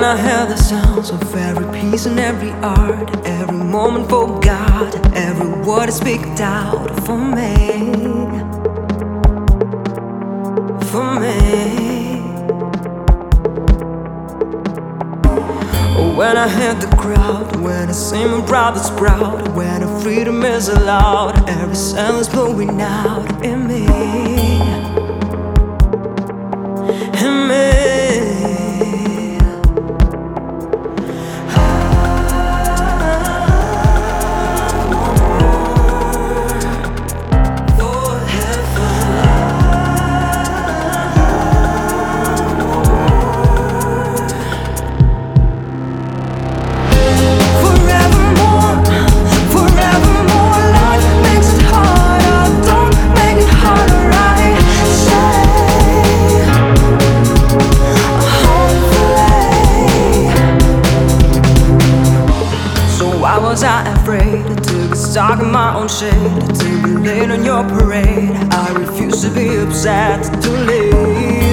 I hear the sounds of every piece and every art, every moment for God, every word is speaked out for me, for me. When I hear the crowd, when I see my brothers proud, when the freedom is allowed, every sound is blowing out in me, in me. Why was I afraid to get stuck in my own shade, to be late on your parade? I refuse to be upset, too late.